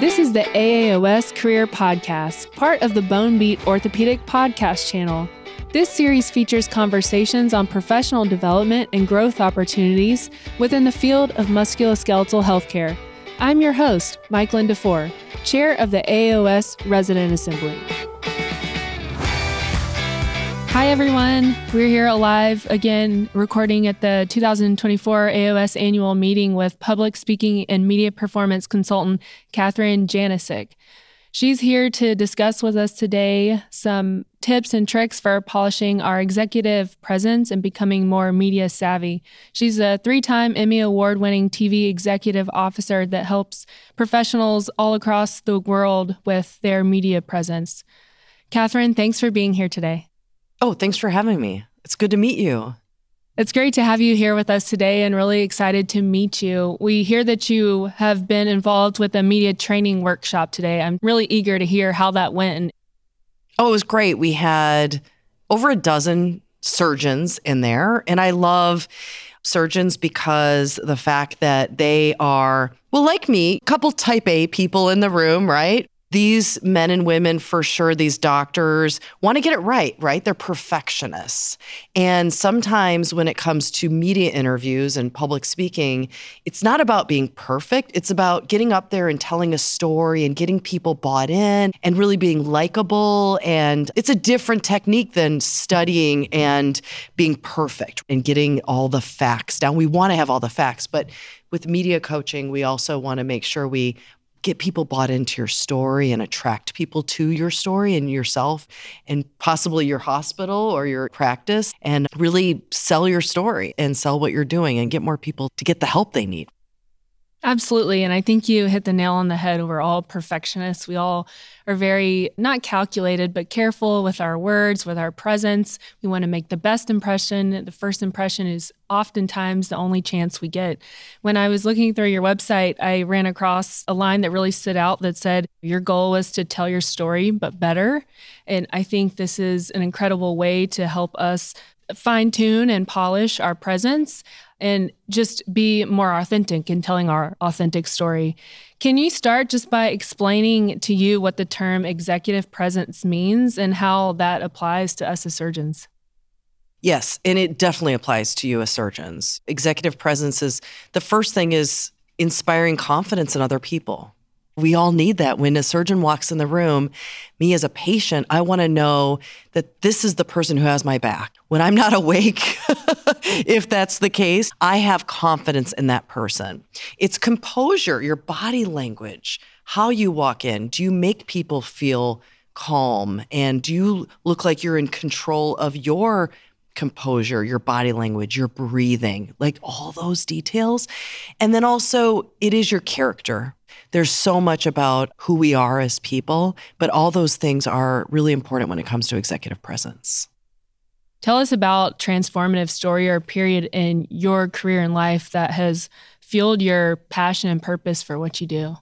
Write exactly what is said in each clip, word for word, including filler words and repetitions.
This is the A A O S Career Podcast, part of the Bone Beat Orthopedic Podcast channel. This series features conversations on professional development and growth opportunities within the field of musculoskeletal healthcare. I'm your host, Mike-Lynn DeFore, Chair of the A A O S Resident Assembly. Hi, everyone. We're here live again, recording at the two thousand twenty-four A A O S annual meeting with public speaking and media performance consultant Katherine Janisic. She's here to discuss with us today some tips and tricks for polishing our executive presence and becoming more media savvy. She's a three-time Emmy Award-winning T V executive officer that helps professionals all across the world with their media presence. Katherine, thanks for being here today. Oh, thanks for having me. It's good to meet you. It's great to have you here with us today and really excited to meet you. We hear that you have been involved with a media training workshop today. I'm really eager to hear how that went. Oh, it was great. We had over a dozen surgeons in there, and I love surgeons because the fact that they are, well, like me, a couple type A people in the room, right? These men and women, for sure, these doctors want to get it right, right? They're perfectionists. And sometimes when it comes to media interviews and public speaking, it's not about being perfect. It's about getting up there and telling a story and getting people bought in and really being likable. And it's a different technique than studying and being perfect and getting all the facts down. We want to have all the facts, but with media coaching, we also want to make sure we get people bought into your story and attract people to your story and yourself and possibly your hospital or your practice, and really sell your story and sell what you're doing and get more people to get the help they need. Absolutely. And I think you hit the nail on the head. We're all perfectionists. We all are very, not calculated, but careful with our words, with our presence. We want to make the best impression. The first impression is oftentimes the only chance we get. When I was looking through your website, I ran across a line that really stood out that said, your goal was to tell your story, but better. And I think this is an incredible way to help us fine tune and polish our presence and just be more authentic in telling our authentic story. Can you start just by explaining to you what the term executive presence means and how that applies to us as surgeons? Yes, and it definitely applies to you as surgeons. Executive presence is, the first thing is inspiring confidence in other people. We all need that. When a surgeon walks in the room, me as a patient, I want to know that this is the person who has my back. When I'm not awake, if that's the case, I have confidence in that person. It's composure, your body language, how you walk in. Do you make people feel calm? And do you look like you're in control of your composure, your body language, your breathing, like all those details? And then also, it is your character. There's so much about who we are as people, but all those things are really important when it comes to executive presence. Tell us about transformative story or period in your career and life that has fueled your passion and purpose for what you do.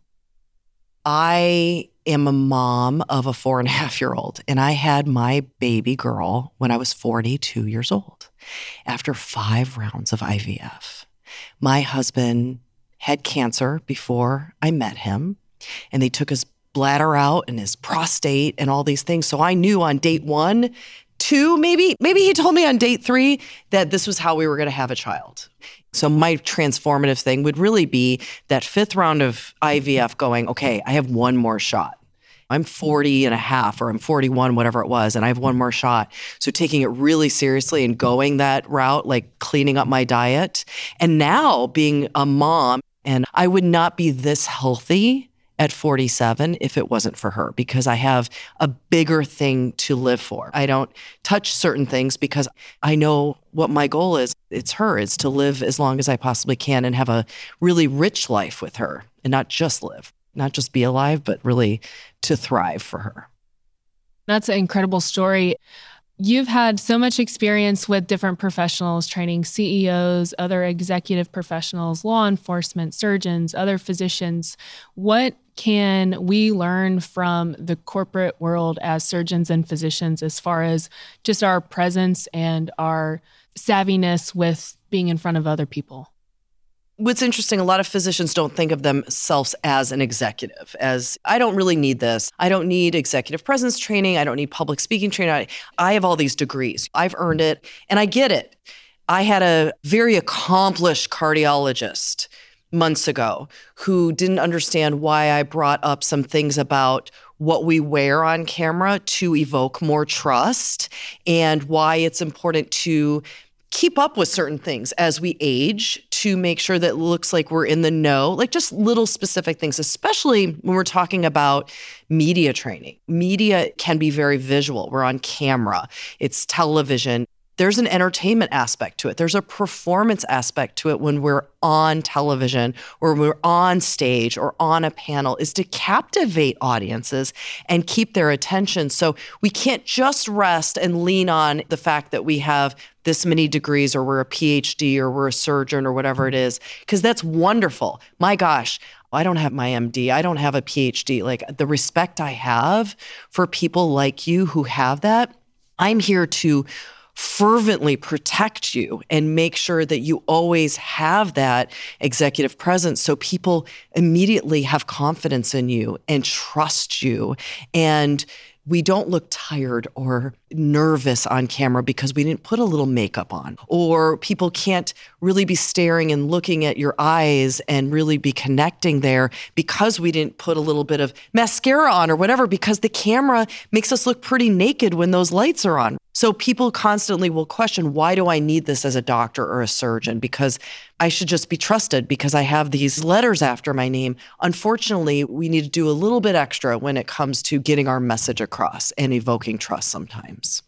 I am a mom of a four and a half year old, and I had my baby girl when I was forty-two years old after five rounds of I V F. My husband had cancer before I met him, and they took his bladder out and his prostate and all these things. So I knew on date one, two, maybe, maybe he told me on date three that this was how we were going to have a child. So my transformative thing would really be that fifth round of I V F going, okay, I have one more shot. I'm forty and a half, or I'm forty-one, whatever it was, and I have one more shot. So taking it really seriously and going that route, like cleaning up my diet. And now being a mom, and I would not be this healthy at forty-seven if it wasn't for her, because I have a bigger thing to live for. I don't touch certain things because I know what my goal is. It's her. It's to live as long as I possibly can and have a really rich life with her, and not just live, not just be alive, but really to thrive for her. That's an incredible story. You've had so much experience with different professionals, training C E Os, other executive professionals, law enforcement, surgeons, other physicians. What can we learn from the corporate world as surgeons and physicians as far as just our presence and our savviness with being in front of other people? What's interesting, a lot of physicians don't think of themselves as an executive, as I don't really need this. I don't need executive presence training. I don't need public speaking training. I, I have all these degrees. I've earned it and I get it. I had a very accomplished cardiologist months ago who didn't understand why I brought up some things about what we wear on camera to evoke more trust and why it's important to keep up with certain things as we age to make sure that it looks like we're in the know, like just little specific things, especially when we're talking about media training. Media can be very visual. We're on camera. It's television. There's an entertainment aspect to it. There's a performance aspect to it when we're on television or we're on stage or on a panel, is to captivate audiences and keep their attention. So we can't just rest and lean on the fact that we have this many degrees or we're a P H D or we're a surgeon or whatever it is, because that's wonderful. My gosh, I don't have my M D. I don't have a P H D. Like the respect I have for people like you who have that, I'm here to fervently protect you and make sure that you always have that executive presence so people immediately have confidence in you and trust you. And we don't look tired or nervous on camera because we didn't put a little makeup on, or people can't really be staring and looking at your eyes and really be connecting there because we didn't put a little bit of mascara on or whatever, because the camera makes us look pretty naked when those lights are on. So people constantly will question, why do I need this as a doctor or a surgeon? Because I should just be trusted because I have these letters after my name. Unfortunately, we need to do a little bit extra when it comes to getting our message across and evoking trust sometimes.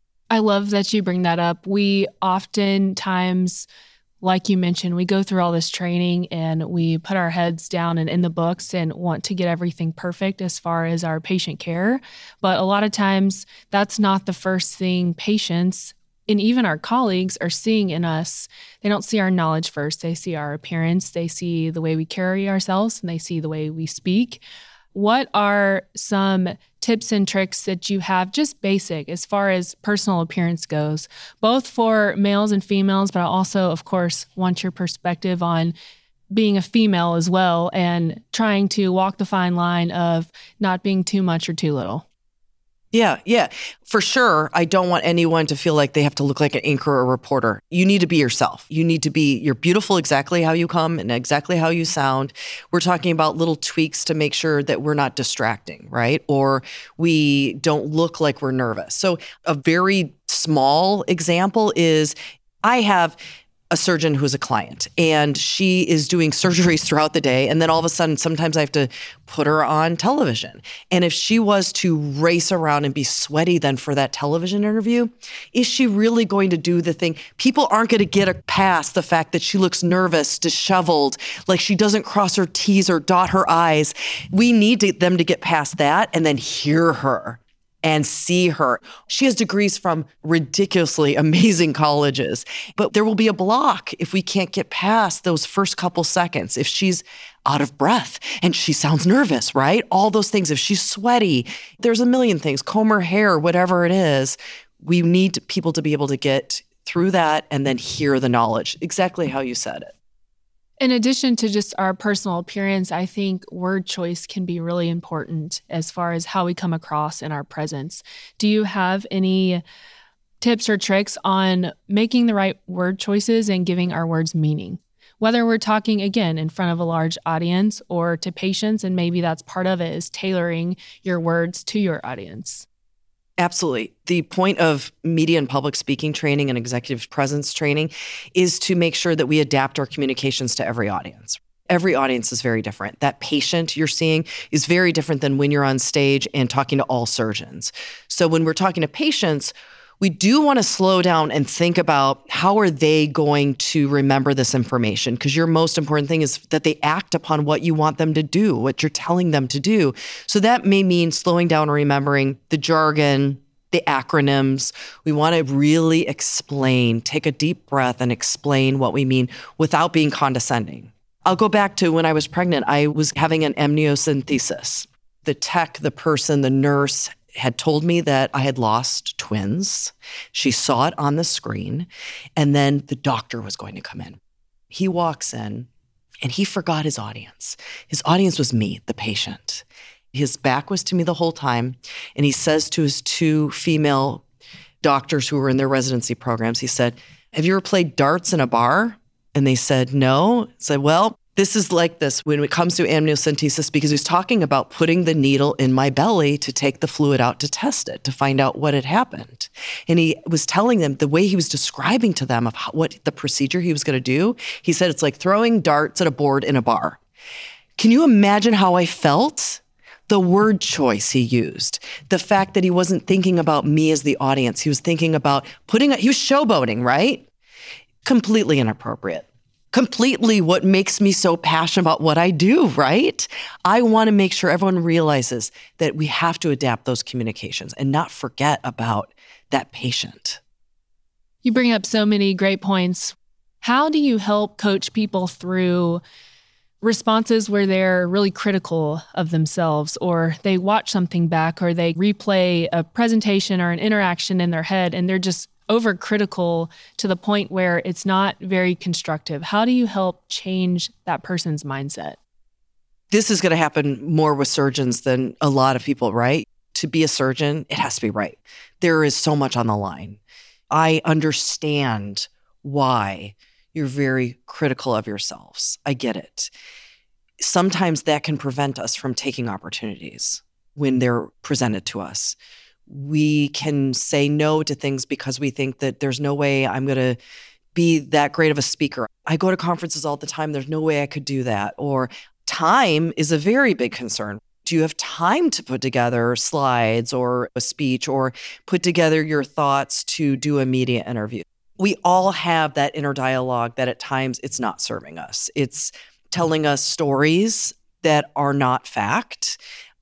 I love that you bring that up. We oftentimes, like you mentioned, we go through all this training and we put our heads down and in the books and want to get everything perfect as far as our patient care. But a lot of times that's not the first thing patients and even our colleagues are seeing in us. They don't see our knowledge first. They see our appearance. They see the way we carry ourselves and they see the way we speak. What are some tips and tricks that you have, just basic, as far as personal appearance goes, both for males and females, but I also, of course, want your perspective on being a female as well and trying to walk the fine line of not being too much or too little? Yeah, yeah, for sure. I don't want anyone to feel like they have to look like an anchor or a reporter. You need to be yourself. You need to be, you're beautiful exactly how you come and exactly how you sound. We're talking about little tweaks to make sure that we're not distracting, right? Or we don't look like we're nervous. So a very small example is I have a surgeon who's a client and she is doing surgeries throughout the day. And then all of a sudden, sometimes I have to put her on television. And if she was to race around and be sweaty then for that television interview, is she really going to do the thing? People aren't going to get past the fact that she looks nervous, disheveled, like she doesn't cross her T's or dot her I's. We need to, them to get past that and then hear her and see her. She has degrees from ridiculously amazing colleges, but there will be a block if we can't get past those first couple seconds. If she's out of breath and she sounds nervous, right? All those things. If she's sweaty, there's a million things, comb her hair, whatever it is. We need people to be able to get through that and then hear the knowledge, exactly how you said it. In addition to just our personal appearance, I think word choice can be really important as far as how we come across in our presence. Do you have any tips or tricks on making the right word choices and giving our words meaning? Whether we're talking, again, in front of a large audience or to patients, and maybe that's part of it, is tailoring your words to your audience. Absolutely. The point of media and public speaking training and executive presence training is to make sure that we adapt our communications to every audience. Every audience is very different. That patient you're seeing is very different than when you're on stage and talking to all surgeons. So when we're talking to patients, we do want to slow down and think about how are they going to remember this information? Because your most important thing is that they act upon what you want them to do, what you're telling them to do. So that may mean slowing down and remembering the jargon, the acronyms. We want to really explain, take a deep breath and explain what we mean without being condescending. I'll go back to when I was pregnant, I was having an amniocentesis. The tech, the person, the nurse had told me that I had lost twins. She saw it on the screen, and then the doctor was going to come in. He walks in, And he forgot his audience. His audience was me, the patient. His back was to me the whole time. And he says to his two female doctors who were in their residency programs, he said, have you ever played darts in a bar? And they said, no. I said, well, this is like this when it comes to amniocentesis, because he was talking about putting the needle in my belly to take the fluid out to test it, to find out what had happened. And he was telling them the way he was describing to them of how, what the procedure he was going to do. He said, it's like throwing darts at a board in a bar. Can you imagine how I felt? The word choice he used, the fact that he wasn't thinking about me as the audience. He was thinking about putting, a, he was showboating, right? Completely inappropriate. Completely what makes me so passionate about what I do, right? I want to make sure everyone realizes that we have to adapt those communications and not forget about that patient. You bring up so many great points. How do you help coach people through responses where they're really critical of themselves, or they watch something back, or they replay a presentation or an interaction in their head and they're just overcritical to the point where it's not very constructive? How do you help change that person's mindset? This is going to happen more with surgeons than a lot of people, right? To be a surgeon, it has to be right. There is so much on the line. I understand why you're very critical of yourselves. I get it. Sometimes that can prevent us from taking opportunities when they're presented to us. We can say no to things because we think that there's no way I'm going to be that great of a speaker. I go to conferences all the time. There's no way I could do that. Or time is a very big concern. Do you have time to put together slides or a speech or put together your thoughts to do a media interview? We all have that inner dialogue that at times it's not serving us. It's telling us stories that are not fact.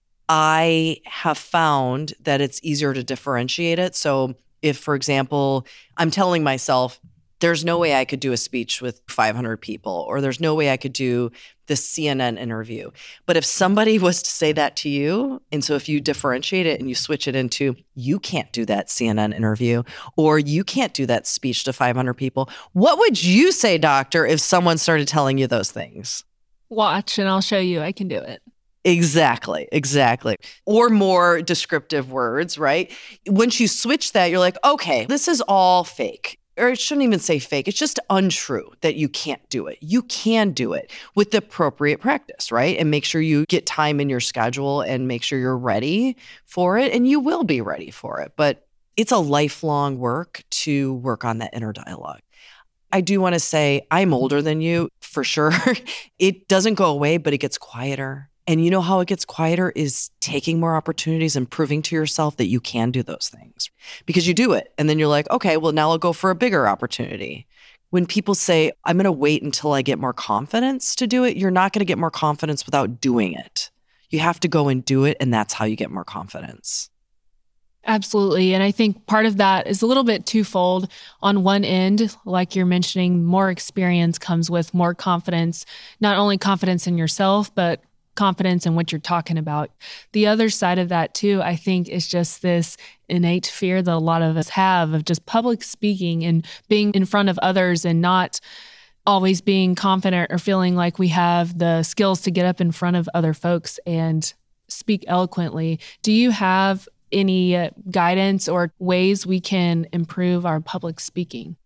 I have found that it's easier to differentiate it. So if, for example, I'm telling myself, there's no way I could do a speech with five hundred people, or there's no way I could do this C N N interview. But if somebody was to say that to you, and so if you differentiate it and you switch it into, you can't do that C N N interview, or you can't do that speech to five hundred people, what would you say, doctor, if someone started telling you those things? Watch and I'll show you I can do it. Exactly, exactly. Or more descriptive words, right? Once you switch that, you're like, okay, this is all fake. Or it shouldn't even say fake. It's just untrue that you can't do it. You can do it with the appropriate practice, right? And make sure you get time in your schedule and make sure you're ready for it. And you will be ready for it. But it's a lifelong work to work on that inner dialogue. I do want to say I'm older than you, for sure. It doesn't go away, but it gets quieter. And you know how it gets quieter is taking more opportunities and proving to yourself that you can do those things. Because you do it. And then you're like, okay, well, now I'll go for a bigger opportunity. When people say, I'm going to wait until I get more confidence to do it, you're not going to get more confidence without doing it. You have to go and do it. And that's how you get more confidence. Absolutely. And I think part of that is a little bit twofold. On one end, like you're mentioning, more experience comes with more confidence, not only confidence in yourself, but confidence in what you're talking about. The other side of that too, I think, is just this innate fear that a lot of us have of just public speaking and being in front of others and not always being confident or feeling like we have the skills to get up in front of other folks and speak eloquently. Do you have any uh, guidance or ways we can improve our public speaking?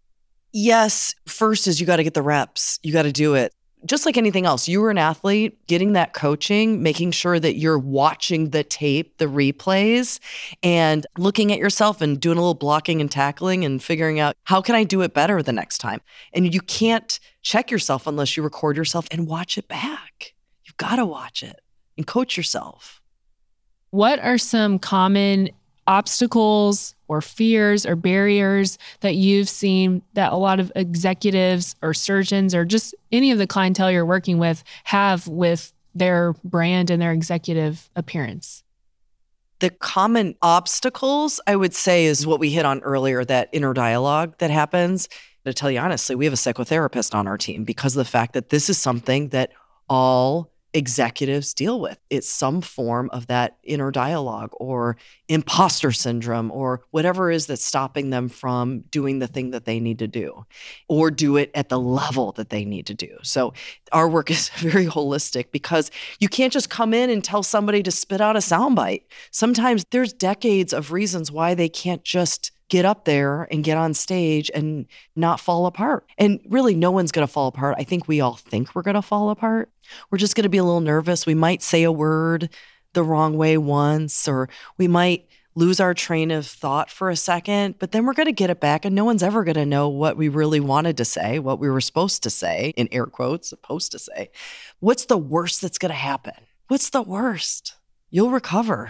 Yes. First is you got to get the reps. You got to do it. Just like anything else, you were an athlete, getting that coaching, making sure that you're watching the tape, the replays, and looking at yourself and doing a little blocking and tackling and figuring out, how can I do it better the next time? And you can't check yourself unless you record yourself and watch it back. You've got to watch it and coach yourself. What are some common obstacles or fears or barriers that you've seen that a lot of executives or surgeons or just any of the clientele you're working with have with their brand and their executive appearance? The common obstacles, I would say, is what we hit on earlier, that inner dialogue that happens. To tell you honestly, we have a psychotherapist on our team because of the fact that this is something that all executives deal with. It's some form of that inner dialogue or imposter syndrome or whatever it is that's stopping them from doing the thing that they need to do or do it at the level that they need to do. So our work is very holistic because you can't just come in and tell somebody to spit out a soundbite. Sometimes there's decades of reasons why they can't just get up there and get on stage and not fall apart. And really, no one's going to fall apart. I think we all think we're going to fall apart. We're just going to be a little nervous. We might say a word the wrong way once, or we might lose our train of thought for a second, but then we're going to get it back and no one's ever going to know what we really wanted to say, what we were supposed to say, in air quotes, supposed to say. What's the worst that's going to happen? What's the worst? You'll recover.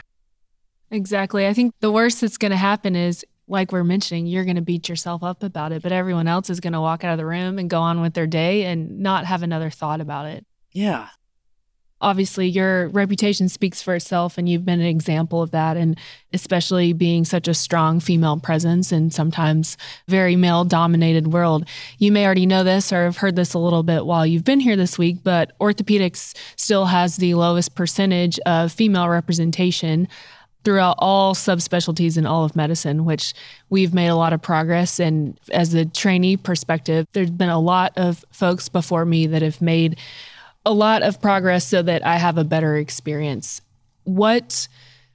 Exactly. I think the worst that's going to happen is, like we're mentioning, you're going to beat yourself up about it, but everyone else is going to walk out of the room and go on with their day and not have another thought about it. Yeah. Obviously, your reputation speaks for itself, and you've been an example of that, and especially being such a strong female presence in sometimes very male-dominated world. You may already know this or have heard this a little bit while you've been here this week, but orthopedics still has the lowest percentage of female representation throughout all subspecialties in all of medicine, which we've made a lot of progress. And as a trainee perspective, there's been a lot of folks before me that have made a lot of progress so that I have a better experience. What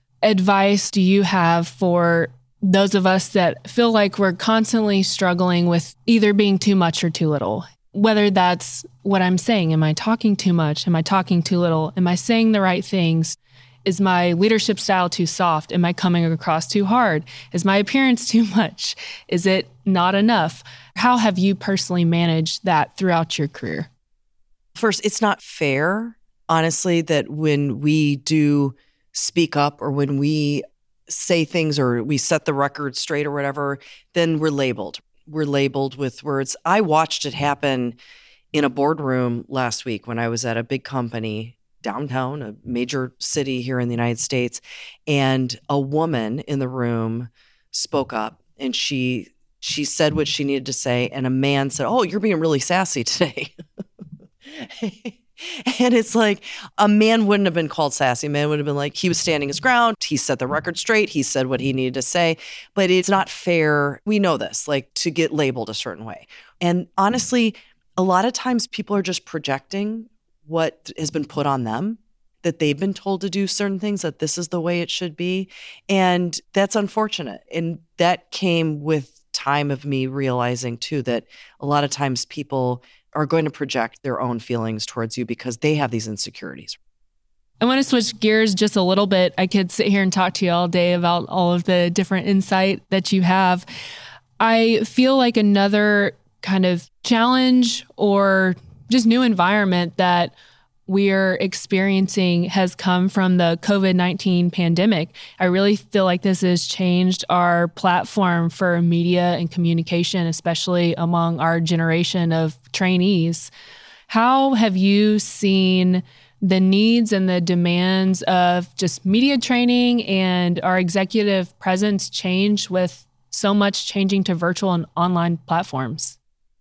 advice do you have for those of us that feel like we're constantly struggling with either being too much or too little? Whether that's what I'm saying, am I talking too much? Am I talking too little? Am I saying the right things? Is my leadership style too soft? Am I coming across too hard? Is my appearance too much? Is it not enough? How have you personally managed that throughout your career? First, it's not fair, honestly, that when we do speak up or when we say things or we set the record straight or whatever, then we're labeled. We're labeled with words. I watched it happen in a boardroom last week when I was at a big company downtown, a major city here in the United States, and a woman in the room spoke up and she she said what she needed to say, and a man said, "Oh, you're being really sassy today." And it's like, a man wouldn't have been called sassy. A man would have been like, he was standing his ground. He set the record straight. He said what he needed to say. But it's not fair. We know this, like, to get labeled a certain way. And honestly, a lot of times people are just projecting what has been put on them, that they've been told to do certain things, that this is the way it should be. And that's unfortunate. And that came with time of me realizing too, that a lot of times people are going to project their own feelings towards you because they have these insecurities. I want to switch gears just a little bit. I could sit here and talk to you all day about all of the different insight that you have. I feel like another kind of challenge or just new environment that we're experiencing has come from the covid nineteen pandemic. I really feel like this has changed our platform for media and communication, especially among our generation of trainees. How have you seen the needs and the demands of just media training and our executive presence change with so much changing to virtual and online platforms?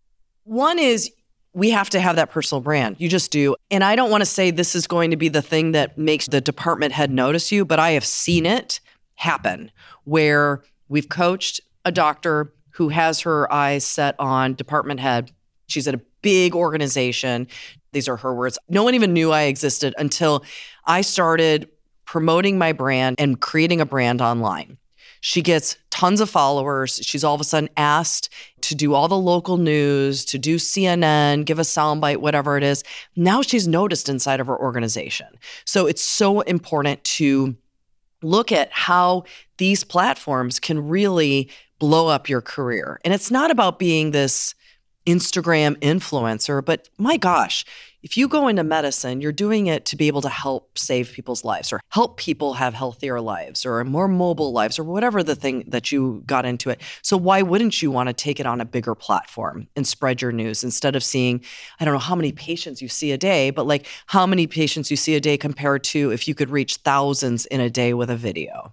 One is, we have to have that personal brand. You just do. And I don't want to say this is going to be the thing that makes the department head notice you, but I have seen it happen where we've coached a doctor who has her eyes set on department head. She's at a big organization. These are her words. No one even knew I existed until I started promoting my brand and creating a brand online. She gets tons of followers. She's all of a sudden asked to do all the local news, to do C N N, give a soundbite, whatever it is. Now she's noticed inside of her organization. So it's so important to look at how these platforms can really blow up your career. And it's not about being this Instagram influencer, but my gosh, if you go into medicine, you're doing it to be able to help save people's lives or help people have healthier lives or more mobile lives or whatever the thing that you got into it. So why wouldn't you want to take it on a bigger platform and spread your news instead of seeing, I don't know how many patients you see a day, but like how many patients you see a day compared to if you could reach thousands in a day with a video?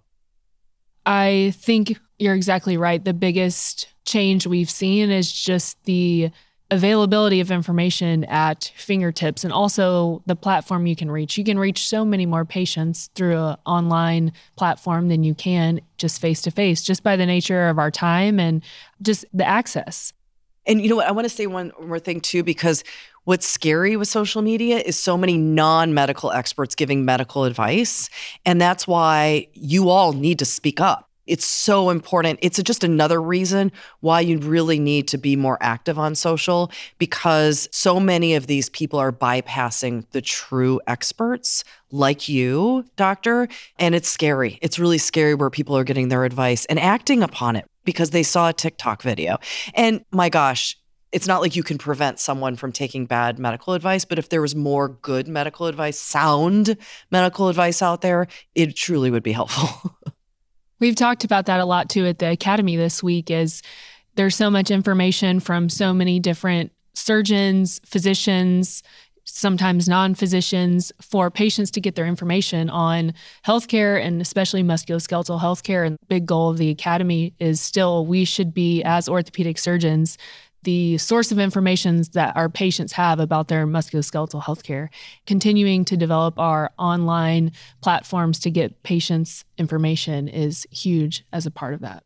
I think you're exactly right. The biggest change we've seen is just the availability of information at fingertips, and also the platform you can reach. You can reach so many more patients through an online platform than you can just face-to-face, just by the nature of our time and just the access. And you know what? I want to say one more thing too, because what's scary with social media is so many non-medical experts giving medical advice. And that's why you all need to speak up. It's so important. It's just another reason why you really need to be more active on social, because so many of these people are bypassing the true experts like you, doctor. And it's scary. It's really scary where people are getting their advice and acting upon it because they saw a TikTok video. And my gosh, it's not like you can prevent someone from taking bad medical advice, but if there was more good medical advice, sound medical advice out there, it truly would be helpful. We've talked about that a lot too at the Academy this week, is there's so much information from so many different surgeons, physicians, sometimes non-physicians, for patients to get their information on healthcare and especially musculoskeletal healthcare. And the big goal of the Academy is still we should be, as orthopedic surgeons, the source of information that our patients have about their musculoskeletal healthcare, continuing to develop our online platforms to get patients information is huge as a part of that.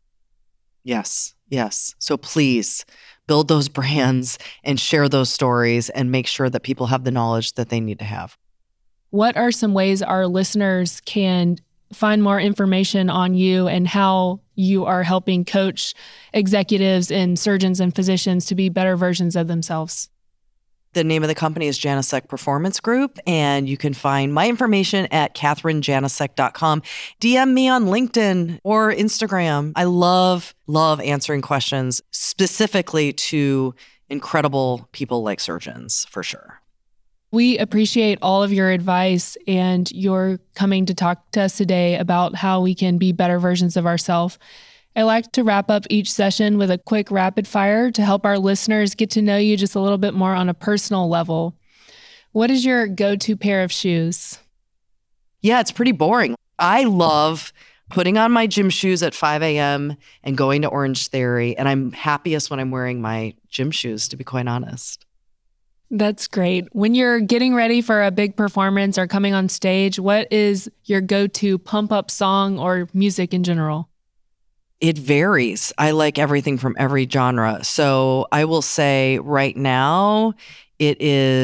Yes, yes. So please build those brands and share those stories and make sure that people have the knowledge that they need to have. What are some ways our listeners can find more information on you and how you are helping coach executives and surgeons and physicians to be better versions of themselves? The name of the company is Janisek Performance Group, and you can find my information at catherine janisek dot com. D M me on LinkedIn or Instagram. I love, love answering questions specifically to incredible people like surgeons, for sure. We appreciate all of your advice and your coming to talk to us today about how we can be better versions of ourselves. I like to wrap up each session with a quick rapid fire to help our listeners get to know you just a little bit more on a personal level. What is your go-to pair of shoes? Yeah, it's pretty boring. I love putting on my gym shoes at five a.m. and going to Orange Theory, and I'm happiest when I'm wearing my gym shoes, to be quite honest. That's great. When you're getting ready for a big performance or coming on stage, what is your go-to pump-up song or music in general? It varies. I like everything from every genre. So I will say right now, it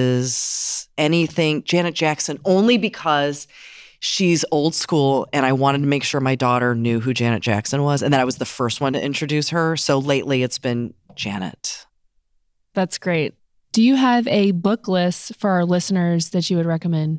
is anything Janet Jackson, only because she's old school and I wanted to make sure my daughter knew who Janet Jackson was. And then I was the first one to introduce her. So lately it's been Janet. That's great. Do you have a book list for our listeners that you would recommend?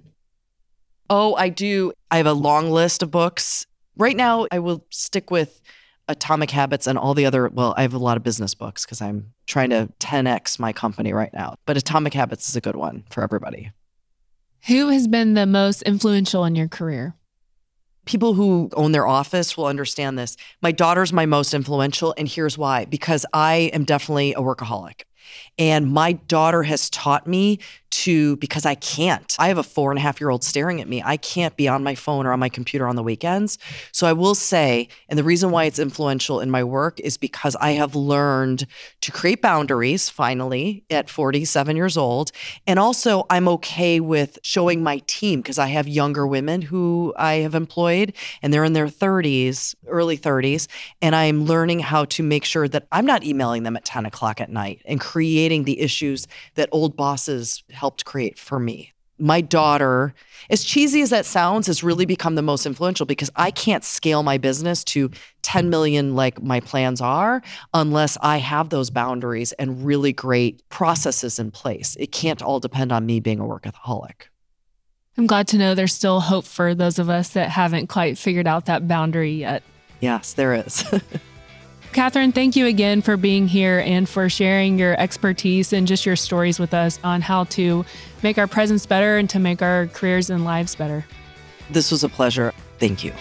Oh, I do. I have a long list of books. Right now, I will stick with Atomic Habits and all the other, well, I have a lot of business books because I'm trying to ten X my company right now. But Atomic Habits is a good one for everybody. Who has been the most influential in your career? People who own their office will understand this. My daughter's my most influential, and here's why. Because I am definitely a workaholic. And my daughter has taught me to, because I can't. I have a four and a half year old staring at me. I can't be on my phone or on my computer on the weekends. So I will say, and the reason why it's influential in my work is because I have learned to create boundaries finally at forty-seven years old. And also I'm okay with showing my team, because I have younger women who I have employed and they're in their thirties, early thirties. And I'm learning how to make sure that I'm not emailing them at ten o'clock at night and creating the issues that old bosses helped create for me. My daughter, as cheesy as that sounds, has really become the most influential because I can't scale my business to ten million like my plans are unless I have those boundaries and really great processes in place. It can't all depend on me being a workaholic. I'm glad to know there's still hope for those of us that haven't quite figured out that boundary yet. Yes, there is. Catherine, thank you again for being here and for sharing your expertise and just your stories with us on how to make our presence better and to make our careers and lives better. This was a pleasure. Thank you.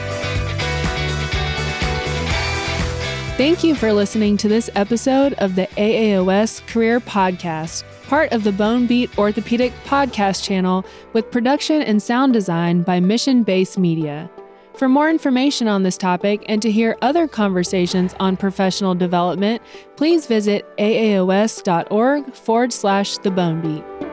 Thank you for listening to this episode of the A A O S Career Podcast, part of the Bone Beat Orthopedic Podcast channel with production and sound design by Mission Base Media. For more information on this topic and to hear other conversations on professional development, please visit aaos.org forward slash the Bone Beat.